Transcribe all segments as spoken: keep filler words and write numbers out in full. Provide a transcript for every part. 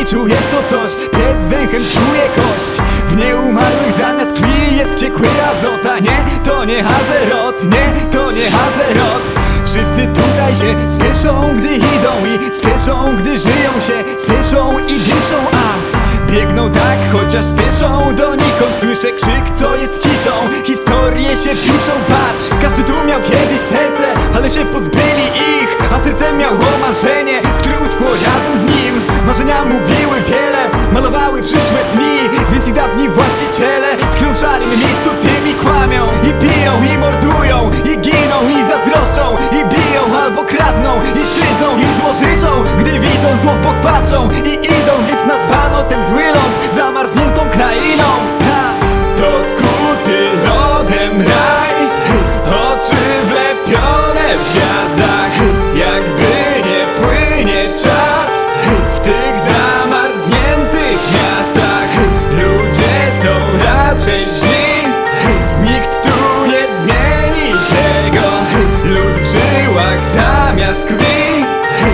krwi czujesz to coś, pies węchem czuje kość. W nieumarłych zamiast krwi jest wściekły azota. Nie, to nie Hazerot, nie, to nie Hazerot. Wszyscy tutaj się spieszą, gdy idą i spieszą, gdy żyją się, spieszą i dyszą, a biegną tak, chociaż spieszą donikąd. Słyszę krzyk, co jest ciszą, historie się piszą, patrz. Każdy tu miał kiedyś serce, ale się pozbyli ich. A serce miało marzenie, które uschło razem z nim. Marzenia mówiły wiele, malowały przyszłe dni. Więc i dawni właściciele tkwią w szarym miejscu, tymi kłamią i piją, i mordują, i giną, i zazdroszczą, i biją albo kradną, i szydzą, i złożyczą. Gdy widzą zło w bok patrzą i idą, więc nazwano ten zły ląd zamarzniętą krainą. Ha! To skuty lodem raj, oczy wlepione w gwiazdach. Jakby nie płynie czas w tych zamarzniętych miastach. Ludzie są raczej źli, nikt tu nie zmieni tego. Lud w żyłach zamiast krwi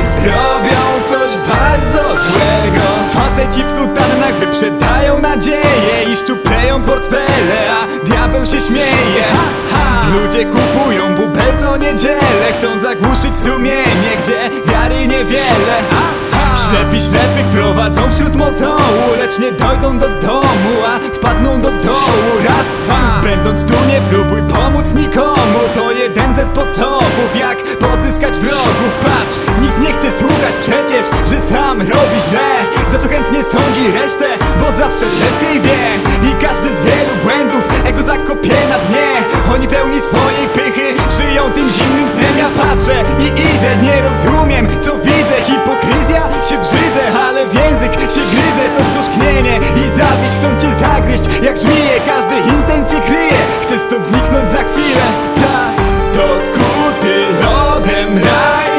robią coś bardzo złego. Faceci w sutannach wyprzedają nadzieję i szczupleją portfele, a diabeł się śmieje. Ha, ha. Ludzie kupują bubel co niedzielę, chcą zagłuszyć sumienie, gdzie wiary niewiele. Ha, ha. Ślepi ślepych prowadzą wśród mozołu, lecz nie dojdą do domu, a wpadną do dołu. Raz, dwa. Będąc tu nie próbuj pomóc nikomu, to jeden ze sposobów, jak pozyskać wrogów. Patrz, nikt nie chce słuchać przecież, że sam robi źle. Za to chętnie sądzi resztę, bo zawsze lepiej wie. I każdy z wielu błędów ego zakopie na dnie. Oni pełni swojej pychy, żyją tym zimnym snem. Ja patrzę i idę, nie rozumiem co widzę. Hipokryzja, się brzydzę, ale w język się gryzę. To zgorzknienie i zawiść chcą cię zagryźć jak żmije. Każdy intencje kryje, chce stąd zniknąć za chwilę. Ta, to skuty lodem raj,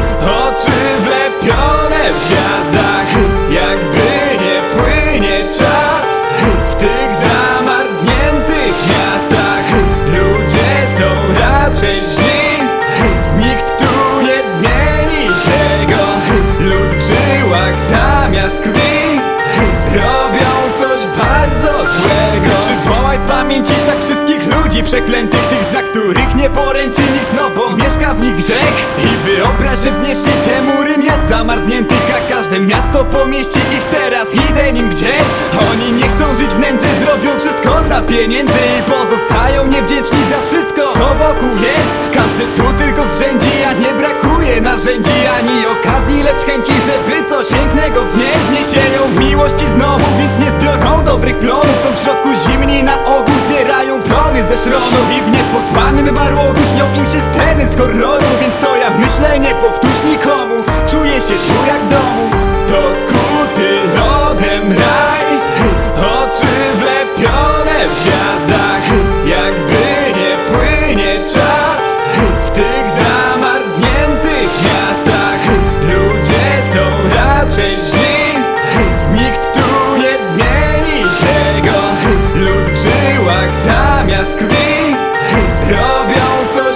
oczy wlepione w gwiazdach. Jakby nie płynie czas w tych zamarzniętych miastach. Ludzie są raczej źli, nikt tu nie zmieni tego. Lud w żyłach zamiast krwi robią coś bardzo złego. Przywołaj w pamięci tak wszystkich ludzi przeklętych, tych za których nie poręczy nikt, no bo mieszka w nich grzech. I wyobraź, że wznieśli te mury miast zamarzniętych, a każde miasto pomieści ich teraz. Idę nim gdzieś, oni nie chcą żyć w nędzy, zrobią wszystko dla pieniędzy i pozostają niewdzięczni za wszystko, co wokół jest. Każdy tu tylko zrzędzi, a nie brakuje narzędzi ani okazji, lecz chęci, żeby coś pięknego wznieść. Nie sieją w miłości znowu, więc nie zbiorą dobrych plonów. Są w środku zimni, na ogół zbierają plony ze szronów. I w nieposłanym barłogu śnią im się sceny z horroru. Więc co ja myślę, nie powtórz nikomu, czuję się tu jak w domu. To skuty lodem raj, oczy wlepione w gwiazdach. Jakby nie płynie czas w tych zamarzniętych miastach. Ludzie są raczej źli, nikt tu nie zmieni tego. Lud w żyłach zamiast krwi robią coś